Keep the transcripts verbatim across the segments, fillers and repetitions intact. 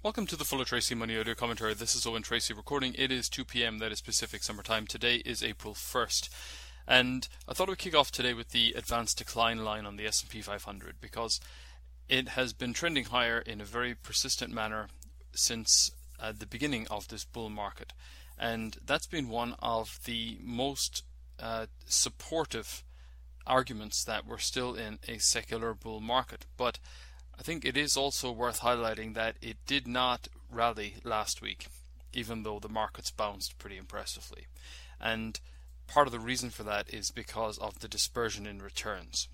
Welcome to the Fuller Tracy Money Audio Commentary. This is Owen Tracy recording. It is two p m, that is Pacific Summer Time. Today is April first. And I thought I would kick off today with the advanced decline line on the S and P five hundred because it has been trending higher in a very persistent manner since uh, the beginning of this bull market. And that's been one of the most uh, supportive arguments that we're still in a secular bull market. But I think it is also worth highlighting that it did not rally last week, even though the markets bounced pretty impressively. And part of the reason for that is because of the dispersion in returns.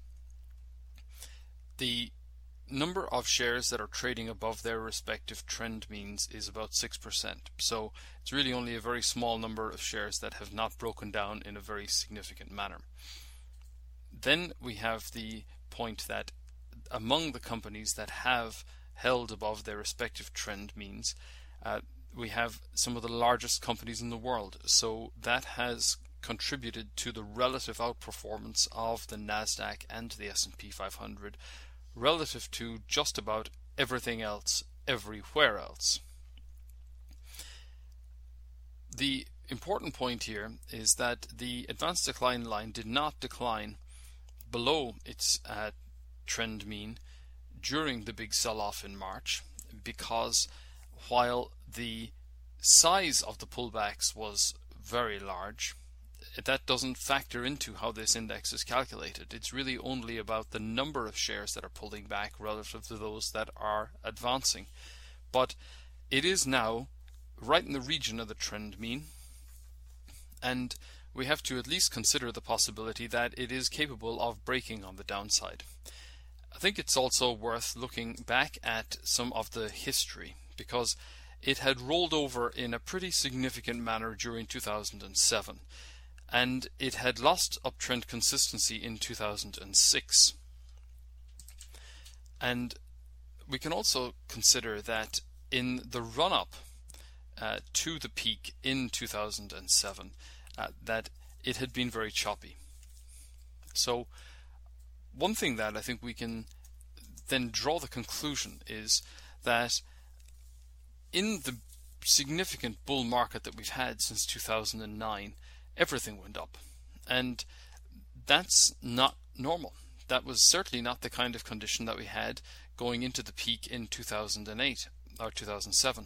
The number of shares that are trading above their respective trend means is about six percent. So it's really only a very small number of shares that have not broken down in a very significant manner. Then we have the point that among the companies that have held above their respective trend means, uh, we have some of the largest companies in the world. So that has contributed to the relative outperformance of the NASDAQ and the S and P five hundred relative to just about everything else everywhere else. The important point here is that the advanced decline line did not decline below its uh, trend mean during the big sell-off in March, because while the size of the pullbacks was very large, that doesn't factor into how this index is calculated. It's really only about the number of shares that are pulling back relative to those that are advancing. But it is now right in the region of the trend mean, and we have to at least consider the possibility that it is capable of breaking on the downside. I think it's also worth looking back at some of the history, because it had rolled over in a pretty significant manner during two thousand seven, and it had lost uptrend consistency in two thousand six. And we can also consider that in the run-up uh, to the peak in two thousand seven, uh, that it had been very choppy. So one thing that I think we can then draw the conclusion is that in the significant bull market that we've had since two thousand nine, everything went up. And that's not normal. That was certainly not the kind of condition that we had going into the peak in two thousand eight or two thousand seven.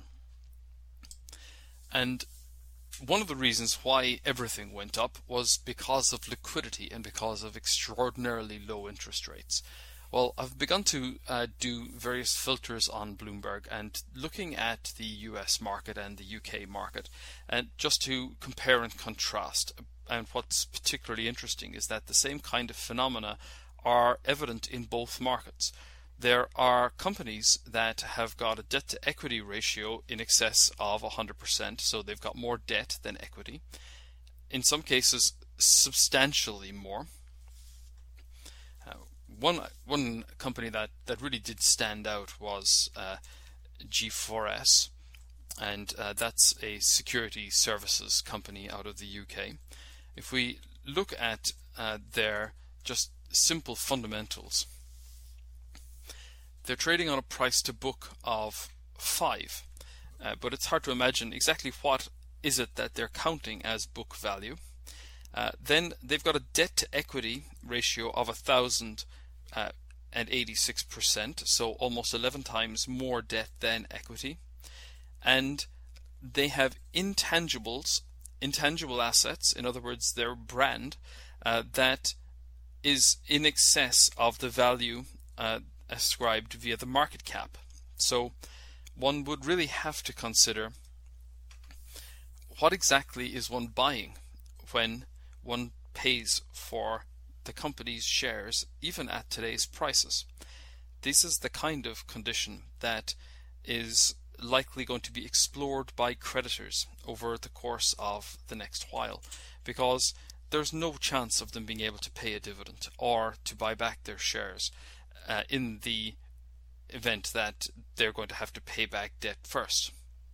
And one of the reasons why everything went up was because of liquidity and because of extraordinarily low interest rates. Well, I've begun to uh, do various filters on Bloomberg and looking at the U S market and the U K market, and just to compare and contrast. And what's particularly interesting is that the same kind of phenomena are evident in both markets. There are companies that have got a debt to equity ratio in excess of one hundred percent, so they've got more debt than equity. In some cases, substantially more. Uh, one one company that, that really did stand out was uh, G four S, and uh, that's a security services company out of the U K. If we look at uh, their just simple fundamentals, they're trading on a price to book of five, uh, but it's hard to imagine exactly what is it that they're counting as book value. Uh, then they've got a debt to equity ratio of one thousand eighty-six percent, so almost eleven times more debt than equity. And they have intangibles, intangible assets, in other words, their brand, uh, that is in excess of the value uh, ascribed via the market cap. So one would really have to consider what exactly is one buying when one pays for the company's shares, even at today's prices. This is the kind of condition that is likely going to be explored by creditors over the course of the next while, because there's no chance of them being able to pay a dividend or to buy back their shares Uh, in the event that they're going to have to pay back debt first.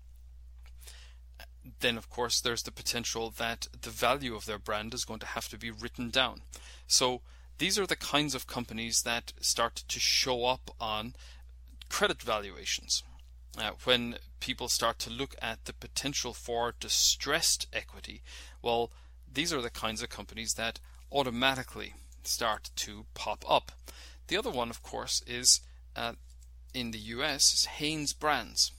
Then, of course, there's the potential that the value of their brand is going to have to be written down. So these are the kinds of companies that start to show up on credit valuations. uh, when people start to look at the potential for distressed equity, well, these are the kinds of companies that automatically start to pop up. The other one, of course, is uh, in the U S is Hanesbrands.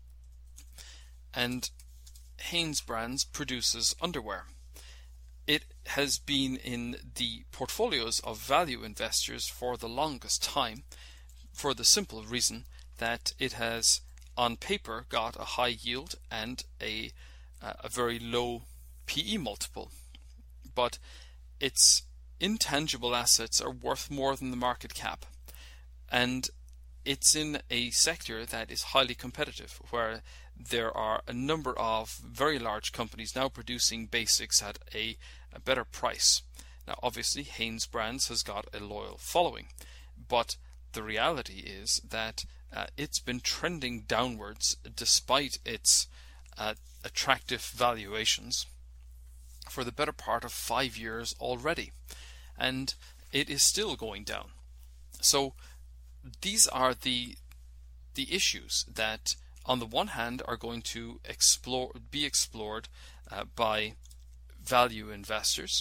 And Hanesbrands produces underwear. It has been in the portfolios of value investors for the longest time, for the simple reason that it has on paper got a high yield and a, uh, a very low P E multiple. But its intangible assets are worth more than the market cap. And it's in a sector that is highly competitive, where there are a number of very large companies now producing basics at a, a better price. Now, obviously, Hanesbrands has got a loyal following, but the reality is that uh, it's been trending downwards despite its uh, attractive valuations for the better part of five years already, and it is still going down. So these are the the issues that, on the one hand, are going to explore be explored uh, by value investors.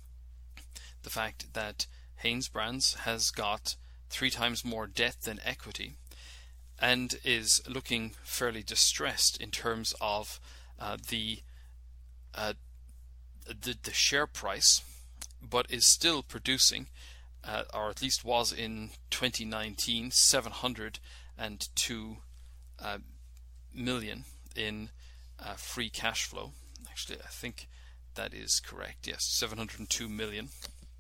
The fact that Hanesbrands has got three times more debt than equity and is looking fairly distressed in terms of uh, the, uh, the the share price, but is still producing, uh, or at least was in twenty nineteen, seven hundred two uh, million in uh, free cash flow. Actually, I think that is correct. Yes, seven hundred two million,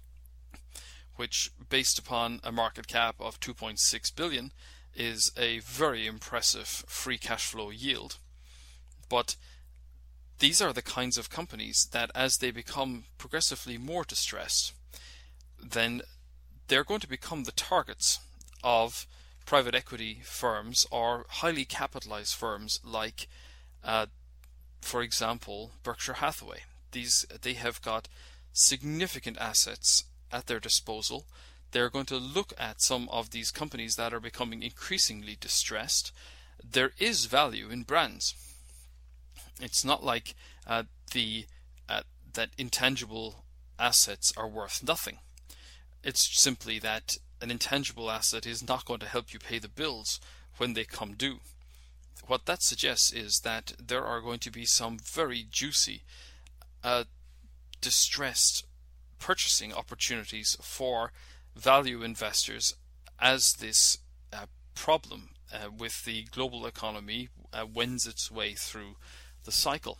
which, based upon a market cap of two point six billion, is a very impressive free cash flow yield. But these are the kinds of companies that, as they become progressively more distressed, then they're going to become the targets of private equity firms or highly capitalized firms like, uh, for example, Berkshire Hathaway. These they have got significant assets at their disposal. They're going to look at some of these companies that are becoming increasingly distressed. There is value in brands. It's not like uh, the uh, that intangible assets are worth nothing. It's simply that an intangible asset is not going to help you pay the bills when they come due. What that suggests is that there are going to be some very juicy, uh, distressed purchasing opportunities for value investors as this uh, problem uh, with the global economy uh, wends its way through the cycle.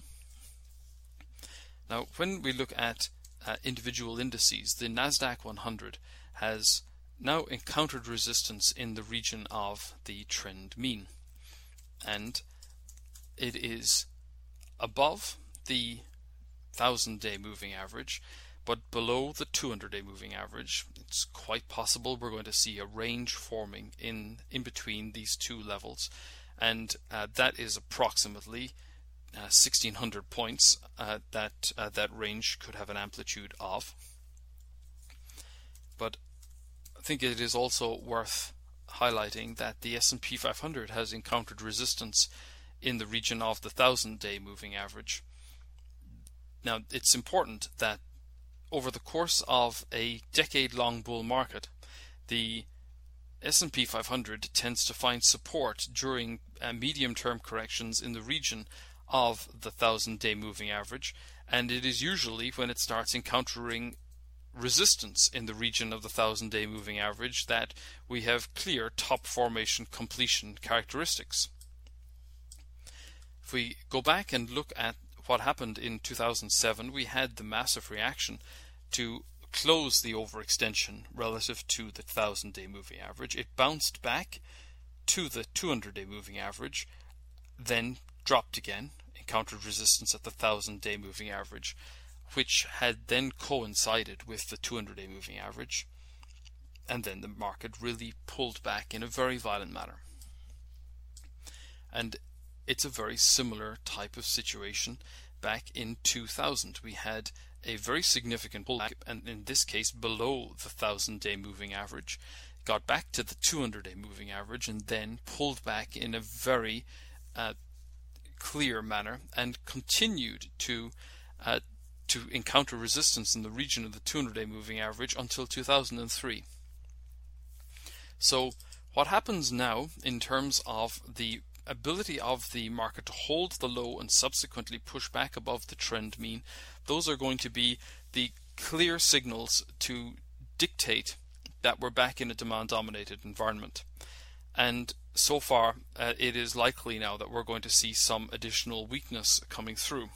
Now, when we look at uh, individual indices, the Nasdaq one hundred has now encountered resistance in the region of the trend mean, and it is above the thousand day moving average but below the two hundred day moving average. It's quite possible we're going to see a range forming in in between these two levels, and uh, that is approximately uh, sixteen hundred points. Uh, that uh, that range could have an amplitude of. But I think it is also worth highlighting that the S and P five hundred has encountered resistance in the region of the thousand day moving average. Now, it's important that over the course of a decade-long bull market, the S and P five hundred tends to find support during uh, medium-term corrections in the region of the thousand day moving average, and it is usually when it starts encountering resistance in the region of the thousand day moving average that we have clear top formation completion characteristics. If we go back and look at what happened in two thousand seven, we had the massive reaction to close the overextension relative to the thousand day moving average. It bounced back to the two hundred day moving average, then dropped again, encountered resistance at the thousand day moving average, which had then coincided with the two hundred day moving average, and then the market really pulled back in a very violent manner. And it's a very similar type of situation back in two thousand. We had a very significant pullback, and in this case below the thousand day moving average, got back to the two hundred day moving average and then pulled back in a very uh, clear manner and continued to uh, to encounter resistance in the region of the two hundred day moving average until two thousand three. So what happens now in terms of the ability of the market to hold the low and subsequently push back above the trend mean, those are going to be the clear signals to dictate that we're back in a demand dominated environment. And so far uh, it is likely now that we're going to see some additional weakness coming through.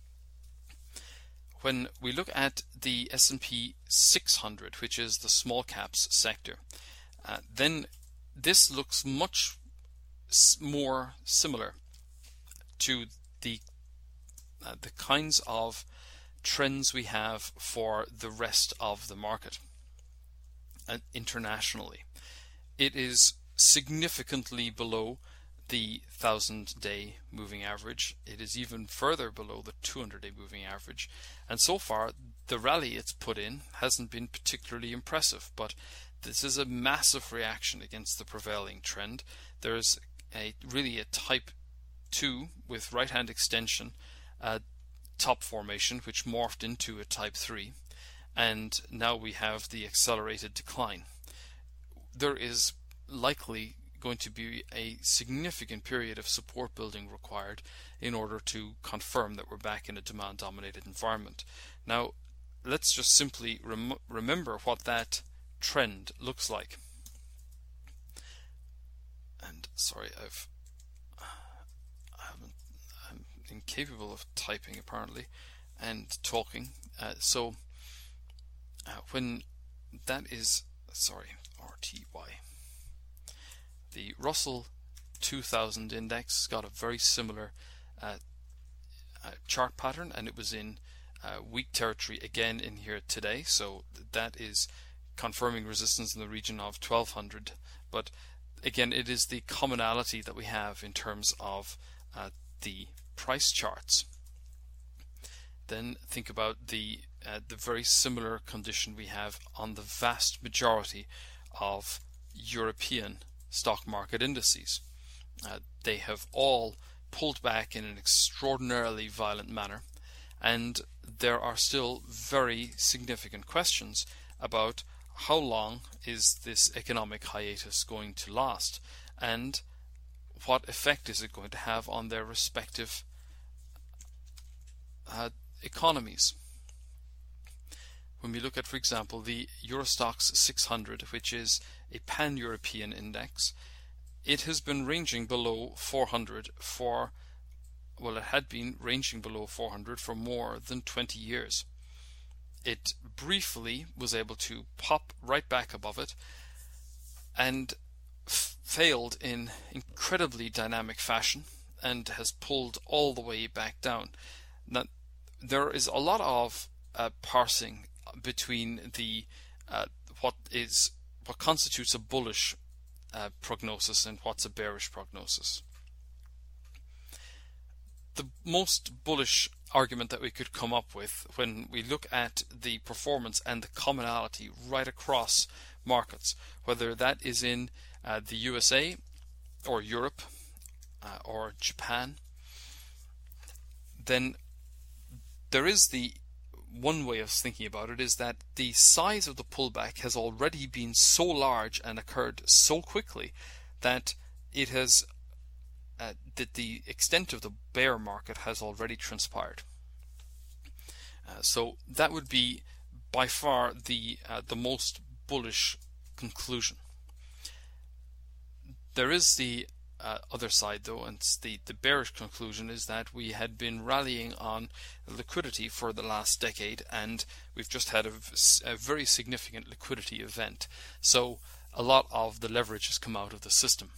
When we look at the S and P six hundred, which is the small caps sector, uh, then this looks much more similar to the uh, the kinds of trends we have for the rest of the market uh, internationally. It is significantly below the thousand day moving average. It is even further below the two hundred day moving average, and so far the rally it's put in hasn't been particularly impressive, but this is a massive reaction against the prevailing trend. There's a really a type two with right hand extension uh, top formation which morphed into a type three, and now we have the accelerated decline. There is likely going to be a significant period of support building required in order to confirm that we're back in a demand dominated environment. Now let's just simply rem remember what that trend looks like. And sorry, I've I haven't I'm incapable of typing apparently and talking. Uh, so uh, when that is sorry R T Y, the Russell two thousand index got a very similar uh, uh, chart pattern, and it was in uh, weak territory again in here today. So that is confirming resistance in the region of twelve hundred, but again, it is the commonality that we have in terms of uh, the price charts. Then think about the uh, the very similar condition we have on the vast majority of European stock market indices. Uh, they have all pulled back in an extraordinarily violent manner, and there are still very significant questions about how long is this economic hiatus going to last, and what effect is it going to have on their respective uh, economies. When we look at, for example, the Eurostoxx six hundred, which is a pan-European index, it has been ranging below four hundred for, well, it had been ranging below four hundred for more than twenty years. It briefly was able to pop right back above it and f failed in incredibly dynamic fashion and has pulled all the way back down. Now, there is a lot of uh, parsing between the uh, what is what constitutes a bullish uh, prognosis and what's a bearish prognosis. The most bullish argument that we could come up with when we look at the performance and the commonality right across markets, whether that is in uh, the U S A or Europe uh, or Japan, then there is the one way of thinking about it is that the size of the pullback has already been so large and occurred so quickly that it has uh, that the extent of the bear market has already transpired. Uh, so that would be by far the uh, the most bullish conclusion. There is the uh, other side though, and the, the bearish conclusion is that we had been rallying on liquidity for the last decade, and we've just had a, a very significant liquidity event. So a lot of the leverage has come out of the system.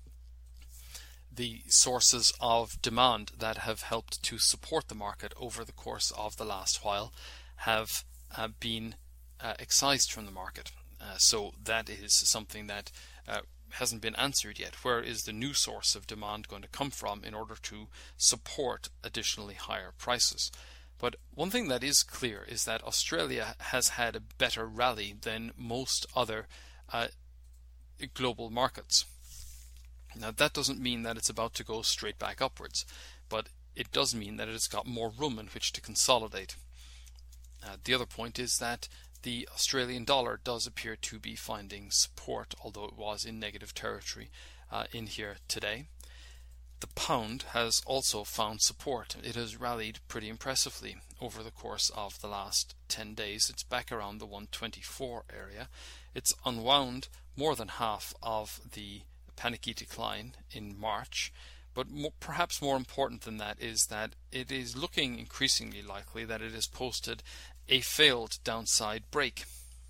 The sources of demand that have helped to support the market over the course of the last while have uh, been uh, excised from the market. Uh, so that is something that uh, hasn't been answered yet. Where is the new source of demand going to come from in order to support additionally higher prices? But one thing that is clear is that Australia has had a better rally than most other uh, global markets. Now, that doesn't mean that it's about to go straight back upwards, but it does mean that it's got more room in which to consolidate. Uh, the other point is that the Australian dollar does appear to be finding support, although it was in negative territory uh, in here today. The pound has also found support. It has rallied pretty impressively over the course of the last ten days. It's back around the one twenty-four area. It's unwound more than half of the panicky decline in March, but more, perhaps more important than that is that it is looking increasingly likely that it has posted a failed downside break.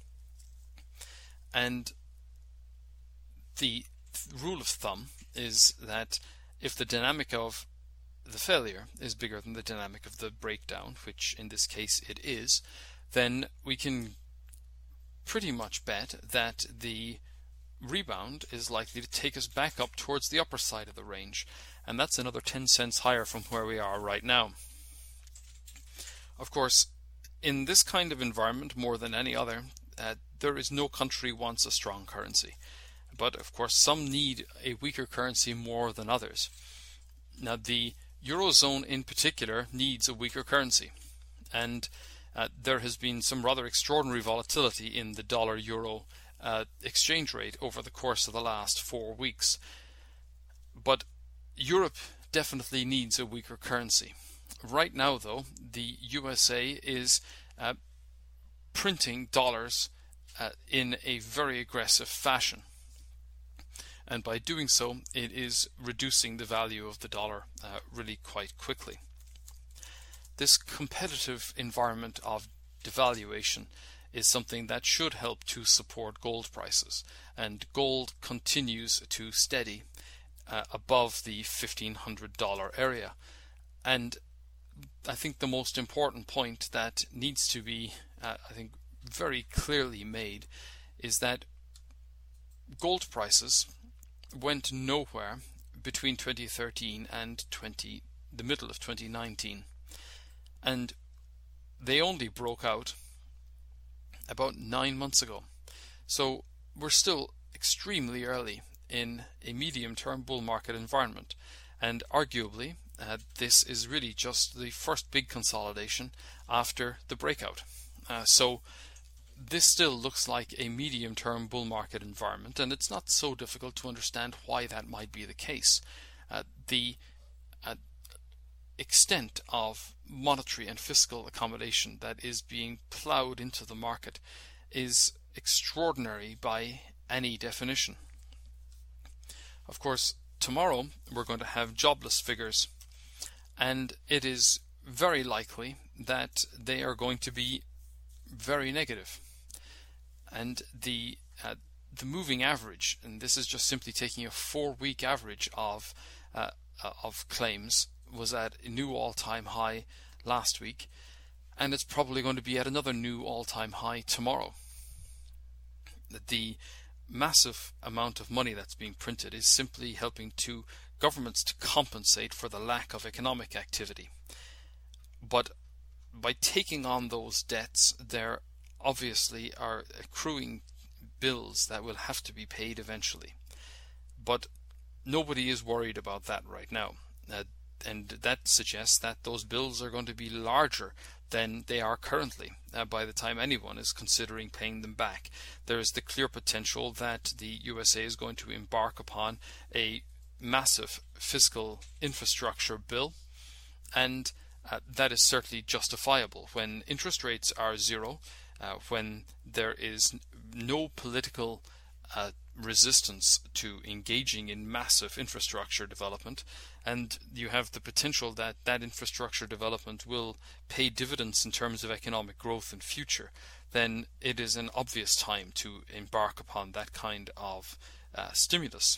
And the rule of thumb is that if the dynamic of the failure is bigger than the dynamic of the breakdown, which in this case it is, then we can pretty much bet that the rebound is likely to take us back up towards the upper side of the range, and that's another ten cents higher from where we are right now. Of course, in this kind of environment, more than any other, uh, there is no country wants a strong currency. But of course, some need a weaker currency more than others. Now, the Eurozone in particular needs a weaker currency, and uh, there has been some rather extraordinary volatility in the dollar-euro uh, exchange rate over the course of the last four weeks. But Europe definitely needs a weaker currency. Right now, though, the U S A is uh, printing dollars uh, in a very aggressive fashion. And by doing so, it is reducing the value of the dollar uh, really quite quickly. This competitive environment of devaluation is something that should help to support gold prices, and gold continues to steady uh, above the fifteen hundred dollar area. And I think the most important point that needs to be, uh, I think, very clearly made is that gold prices went nowhere between twenty thirteen and twenty, the middle of twenty nineteen, and they only broke out about nine months ago. So we're still extremely early in a medium-term bull market environment, and arguably uh, this is really just the first big consolidation after the breakout. Uh, so this still looks like a medium-term bull market environment, and it's not so difficult to understand why that might be the case. Uh, the uh, extent of monetary and fiscal accommodation that is being ploughed into the market is extraordinary by any definition. Of course, tomorrow we're going to have jobless figures, and it is very likely that they are going to be very negative. And the uh, the moving average, and this is just simply taking a four-week average of uh, uh, of claims, was at a new all-time high last week, and it's probably going to be at another new all-time high tomorrow. The massive amount of money that's being printed is simply helping to governments to compensate for the lack of economic activity. But by taking on those debts, there obviously are accruing bills that will have to be paid eventually. But nobody is worried about that right now. Uh, and that suggests that those bills are going to be larger than they are currently uh, by the time anyone is considering paying them back. There is the clear potential that the U S A is going to embark upon a massive fiscal infrastructure bill, and uh, that is certainly justifiable. When interest rates are zero, uh, when there is no political uh, resistance to engaging in massive infrastructure development, and you have the potential that that infrastructure development will pay dividends in terms of economic growth in future, then it is an obvious time to embark upon that kind of uh, stimulus.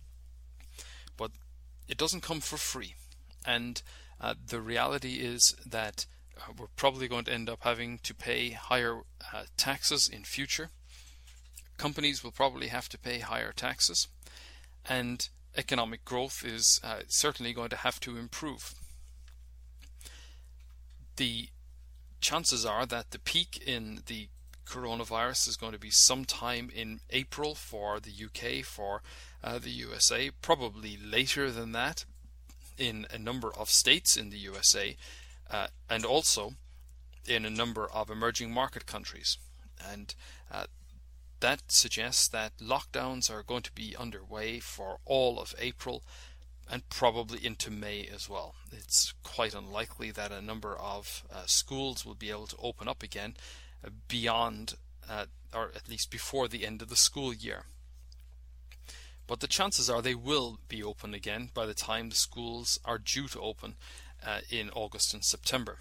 But it doesn't come for free, and uh, the reality is that uh, we're probably going to end up having to pay higher uh, taxes in future. Companies will probably have to pay higher taxes, and economic growth is uh, certainly going to have to improve. The chances are that the peak in the coronavirus is going to be sometime in April for the U K, for uh, the U S A, probably later than that in a number of states in the U S A, uh, and also in a number of emerging market countries. And uh, that suggests that lockdowns are going to be underway for all of April and probably into May as well. It's quite unlikely that a number of uh, schools will be able to open up again uh, beyond, uh, or at least before the end of the school year. But the chances are they will be open again by the time the schools are due to open uh, in August and September.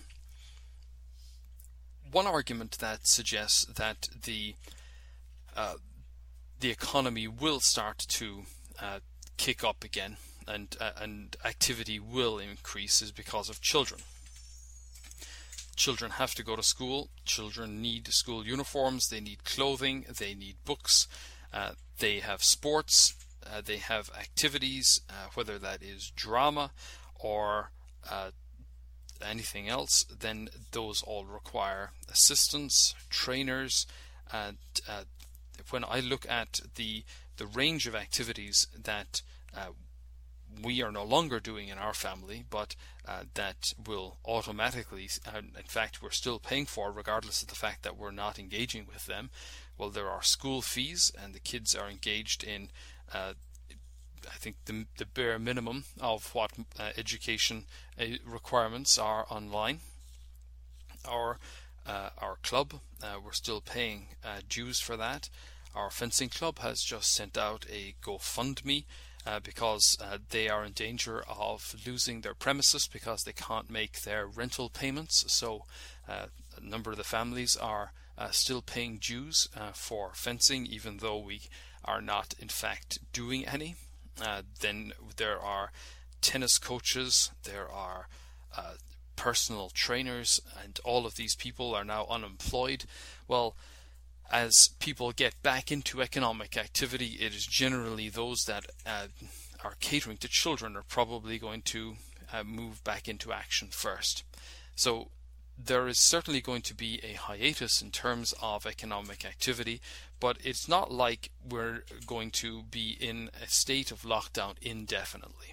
One argument that suggests that the uh, the economy will start to uh, kick up again and uh, and activity will increase is because of children. Children have to go to school. Children need school uniforms. They need clothing. They need books. Uh, they have sports. Uh, they have activities, uh, whether that is drama or uh, anything else. Then those all require assistants, trainers, and uh, when I look at the the range of activities that uh, we are no longer doing in our family, but uh, that will automatically, uh, in fact we're still paying for regardless of the fact that we're not engaging with them. Well, there are school fees, and the kids are engaged in uh, I think the, the bare minimum of what uh, education uh, requirements are online. Our uh, our club, uh, we're still paying uh, dues for that. Our fencing club has just sent out a GoFundMe uh, because uh, they are in danger of losing their premises because they can't make their rental payments. So uh, a number of the families are uh, still paying dues uh, for fencing, even though we are not in fact doing any. Uh, then there are tennis coaches, there are uh, personal trainers, and all of these people are now unemployed. Well, as people get back into economic activity, it is generally those that uh, are catering to children are probably going to uh, move back into action first. So there is certainly going to be a hiatus in terms of economic activity, but it's not like we're going to be in a state of lockdown indefinitely.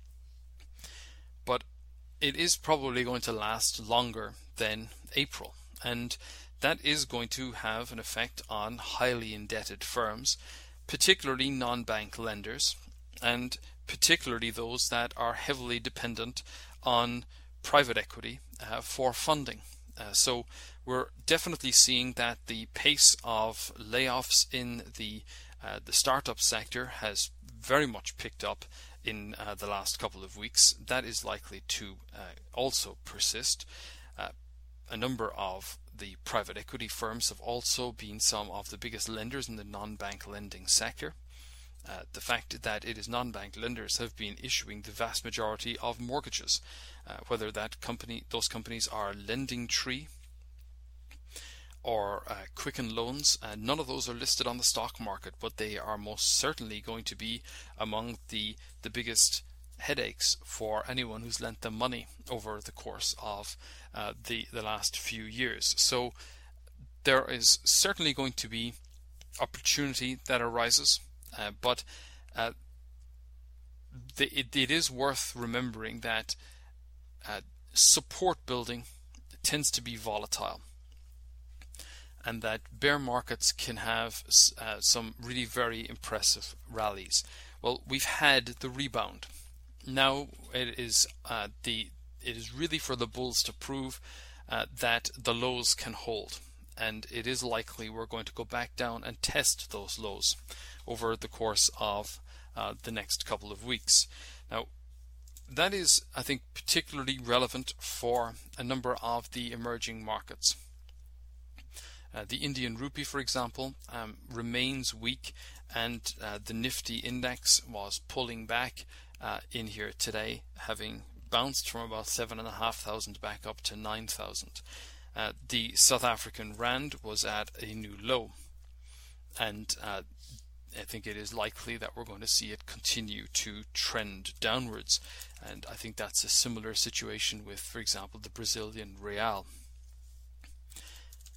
But it is probably going to last longer than April, and that is going to have an effect on highly indebted firms, particularly non-bank lenders, and particularly those that are heavily dependent on private equity uh, for funding. Uh, so we're definitely seeing that the pace of layoffs in the uh, the startup sector has very much picked up in uh, the last couple of weeks. That is likely to uh, also persist. Uh, a number of the private equity firms have also been some of the biggest lenders in the non-bank lending sector. Uh, the fact that it is non-bank lenders have been issuing the vast majority of mortgages, uh, whether that company, those companies are LendingTree or uh, Quicken Loans. Uh, none of those are listed on the stock market, but they are most certainly going to be among the the biggest headaches for anyone who's lent them money over the course of uh, the the last few years. So there is certainly going to be opportunity that arises. Uh, but uh, the, it, it is worth remembering that uh, support building tends to be volatile, and that bear markets can have uh, some really very impressive rallies. Well, we've had the rebound. Now it is uh, the it is really for the bulls to prove uh, that the lows can hold, and it is likely we're going to go back down and test those lows over the course of uh, the next couple of weeks. Now, that is, I think, particularly relevant for a number of the emerging markets. Uh, the Indian rupee, for example, um, remains weak, and uh, the Nifty index was pulling back uh, in here today, having bounced from about seven and a half thousand back up to nine thousand. Uh, the South African rand was at a new low, and uh, I think it is likely that we're going to see it continue to trend downwards, and I think that's a similar situation with, for example, the Brazilian real. Uh,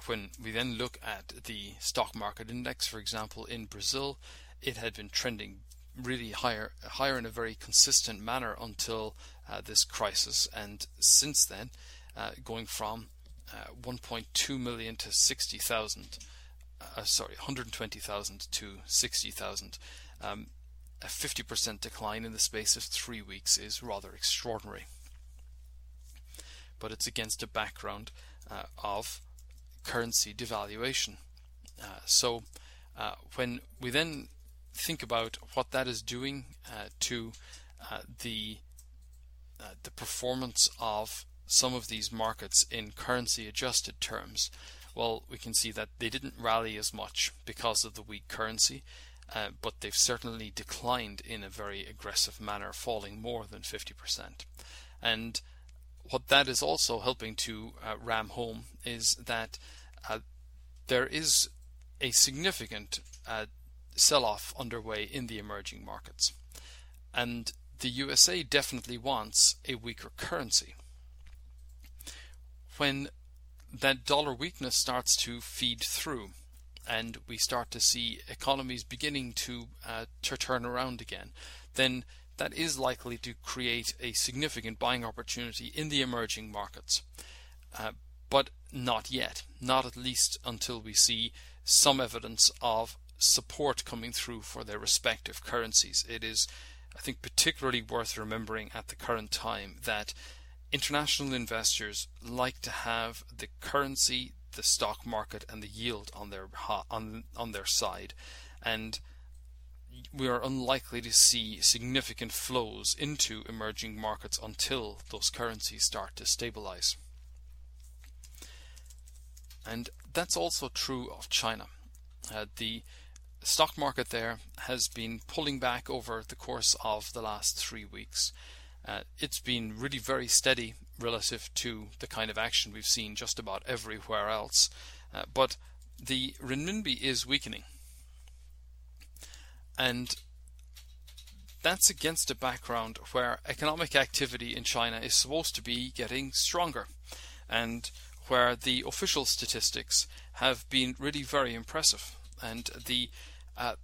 when we then look at the stock market index, for example, in Brazil, it had been trending really higher, higher in a very consistent manner until uh, this crisis, and since then, uh, going from uh, one point two million to sixty thousand, uh, sorry, one hundred twenty thousand to sixty thousand. Um, a fifty percent decline in the space of three weeks is rather extraordinary. But it's against a background uh, of currency devaluation. Uh, so uh, when we then think about what that is doing uh, to uh, the uh, the performance of some of these markets in currency adjusted terms, well, we can see that they didn't rally as much because of the weak currency, uh, but they've certainly declined in a very aggressive manner, falling more than fifty percent. And what that is also helping to uh, ram home is that uh, there is a significant uh, sell-off underway in the emerging markets. And the U S A definitely wants a weaker currency. When that dollar weakness starts to feed through and we start to see economies beginning to, uh, to turn around again, then that is likely to create a significant buying opportunity in the emerging markets. Uh, but not yet, not at least until we see some evidence of support coming through for their respective currencies. It is, I think, particularly worth remembering at the current time that international investors like to have the currency, the stock market, and the yield on their on on their side, and we are unlikely to see significant flows into emerging markets until those currencies start to stabilize. And that's also true of China. Uh, the stock market there has been pulling back over the course of the last three weeks. Uh, it's been really very steady relative to the kind of action we've seen just about everywhere else. Uh, but the renminbi is weakening. And that's against a background where economic activity in China is supposed to be getting stronger, and where the official statistics have been really very impressive. And the uh,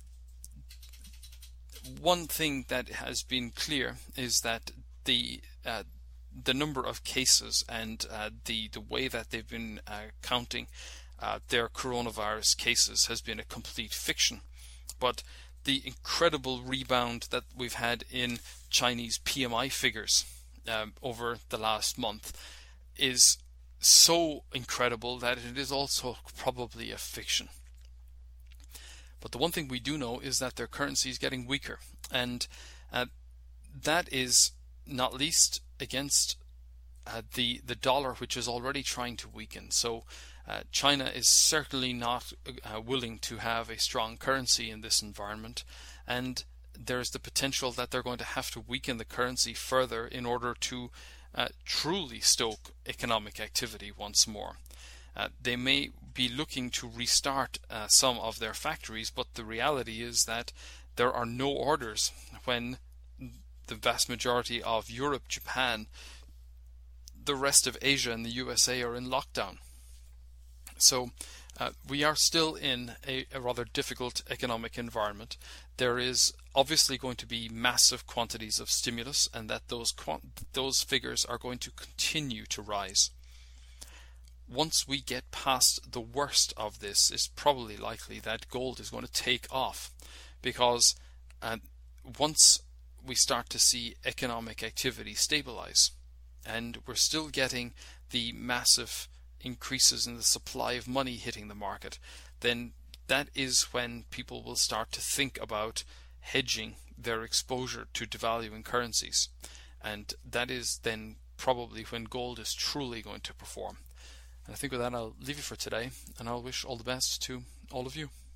one thing that has been clear is that the uh, the number of cases and uh, the the way that they've been uh, counting uh, their coronavirus cases has been a complete fiction. But the incredible rebound that we've had in Chinese P M I figures um, over the last month is so incredible that it is also probably a fiction. But the one thing we do know is that their currency is getting weaker, and uh, that is not least against uh, the the dollar, which is already trying to weaken. So uh, China is certainly not uh, willing to have a strong currency in this environment, and there's the potential that they're going to have to weaken the currency further in order to uh, truly stoke economic activity once more. Uh, they may be looking to restart uh, some of their factories, but the reality is that there are no orders when the vast majority of Europe, Japan, the rest of Asia and the U S A are in lockdown. So uh, we are still in a, a rather difficult economic environment. There is obviously going to be massive quantities of stimulus, and that those those figures are going to continue to rise. Once we get past the worst of this, it's probably likely that gold is going to take off, because uh, once we start to see economic activity stabilize, and we're still getting the massive increases in the supply of money hitting the market, then that is when people will start to think about hedging their exposure to devaluing currencies. And that is then probably when gold is truly going to perform. And I think with that, I'll leave you for today, and I'll wish all the best to all of you.